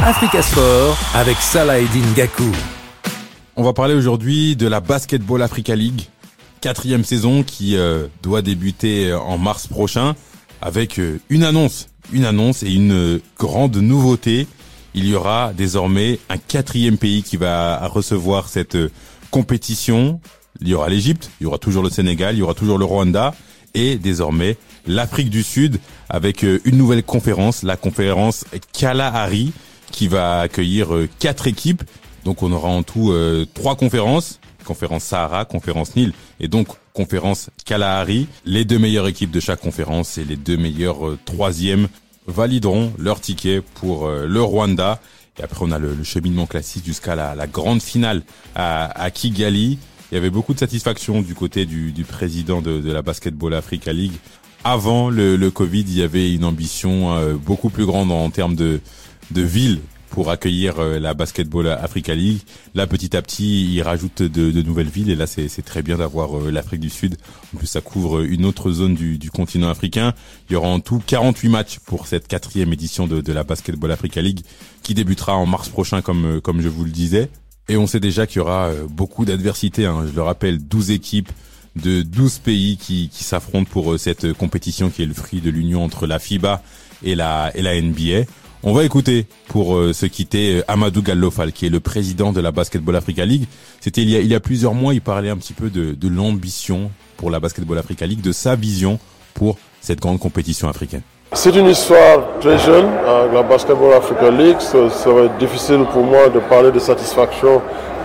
Africa Sport avec Salah Eddine Gakou. On va parler aujourd'hui de la Basketball Africa League, 4e saison qui doit débuter en mars prochain avec une annonce et une grande nouveauté. Il y aura désormais un 4e pays qui va recevoir cette compétition. Il y aura l'Égypte, il y aura toujours le Sénégal, il y aura toujours le Rwanda et désormais l'Afrique du Sud avec une nouvelle conférence, la conférence Kalahari, qui va accueillir 4 équipes. Donc on aura en tout 3 conférences, conférence Sahara, conférence Nil et donc conférence Kalahari. Les 2 meilleures équipes de chaque conférence et les 2 meilleures 3e valideront leur ticket pour le Rwanda. Et après on a le cheminement classique jusqu'à la grande finale à Kigali. Il y avait beaucoup de satisfaction du côté du président de la Basketball Africa League. Avant le Covid, il y avait une ambition beaucoup plus grande en termes de villes pour accueillir la Basketball Africa League. Là, petit à petit, ils rajoutent de nouvelles villes et là, c'est très bien d'avoir l'Afrique du Sud. En plus, ça couvre une autre zone du continent africain. Il y aura en tout 48 matchs pour cette 4e édition de la Basketball Africa League qui débutera en mars prochain, comme je vous le disais. Et on sait déjà qu'il y aura beaucoup d'adversité. Je le rappelle, 12 équipes de 12 pays qui s'affrontent pour cette compétition qui est le fruit de l'union entre la FIBA et la NBA. On va écouter pour se quitter Amadou Gallo-Fall, qui est le président de la Basketball Africa League. C'était il y a plusieurs mois, il parlait un petit peu de l'ambition pour la Basketball Africa League, de sa vision pour cette grande compétition africaine. C'est une histoire très jeune, la Basketball Africa League. Ça va être difficile pour moi de parler de satisfaction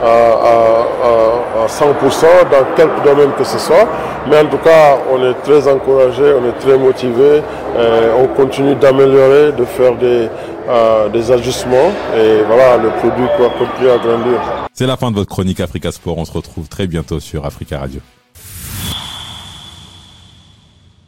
à 100% dans quelque domaine que ce soit. Mais en tout cas, on est très encouragé, on est très motivé. On continue d'améliorer, de faire des ajustements. Et voilà, le produit va continuer à grandir. C'est la fin de votre chronique Africa Sport. On se retrouve très bientôt sur Africa Radio.